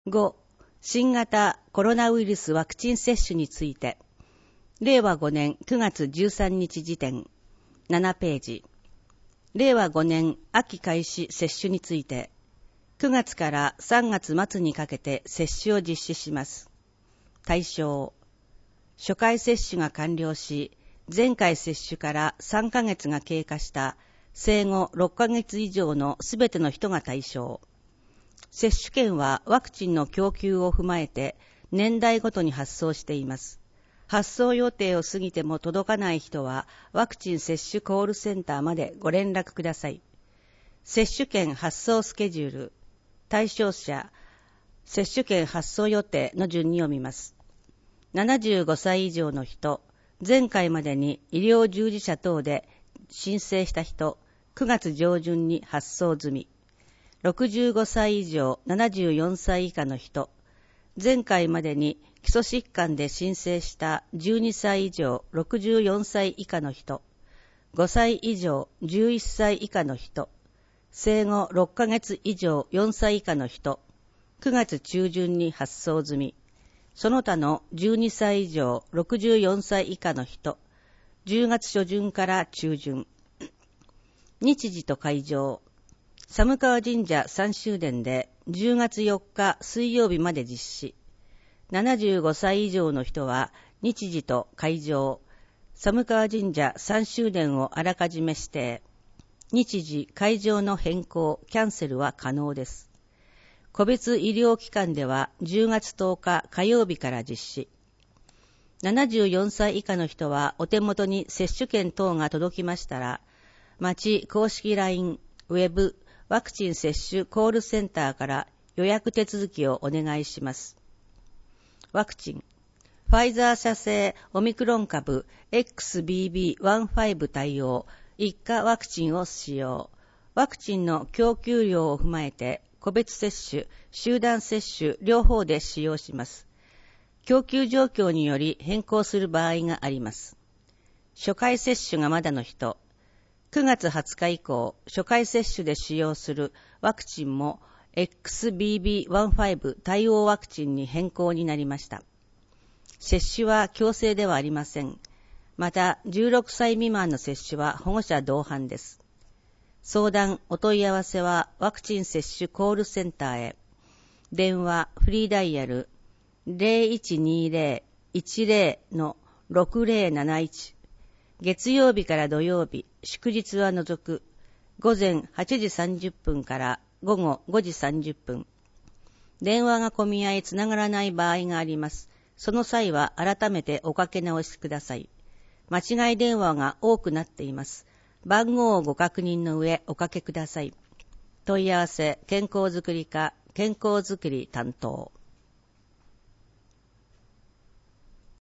5、新型コロナウイルスワクチン接種について、令和5年9月13日時点、7ページ。令和5年秋開始接種について、9月から3月末にかけて接種を実施します。対象、初回接種が完了し、前回接種から3ヶ月が経過した生後6ヶ月以上のすべての人が対象。接種券はワクチンの供給を踏まえて年代ごとに発送しています。発送予定を過ぎても届かない人はワクチン接種コールセンターまでご連絡ください。接種券発送スケジュール、対象者、接種券発送予定の順に読みます。75歳以上の人、前回までに医療従事者等で申請した人、9月上旬に発送済み。65歳以上74歳以下の人、前回までに基礎疾患で申請した12歳以上64歳以下の人、5歳以上11歳以下の人、生後6ヶ月以上4歳以下の人、9月中旬に発送済み。その他の12歳以上64歳以下の人、10月初旬から中旬。日時と会場。寒川神社三周年で10月4日水曜日まで実施。75歳以上の人は日時と会場、寒川神社3周年をあらかじめ指定。日時、会場の変更、キャンセルは可能です。個別医療機関では10月10日火曜日から実施。74歳以下の人はお手元に接種券等が届きましたら、町公式 LINE、ウェブ、ワクチン接種コールセンターから予約手続きをお願いします。ワクチン。ファイザー社製オミクロン株 XBB.1.5 対応一価ワクチンを使用。ワクチンの供給量を踏まえて個別接種、集団接種両方で使用します。供給状況により変更する場合があります。初回接種がまだの人、9月20日以降、初回接種で使用するワクチンも XBB.1.5 対応ワクチンに変更になりました。接種は強制ではありません。また、16歳未満の接種は保護者同伴です。相談、お問い合わせはワクチン接種コールセンターへ。電話、フリーダイヤル 0120-10-6071。月曜日から土曜日、祝日は除く、午前8時30分から午後5時30分。電話が混み合いつながらない場合があります。その際は改めておかけ直しください。間違い電話が多くなっています。番号をご確認の上おかけください。問い合わせ、健康づくり課、健康づくり担当。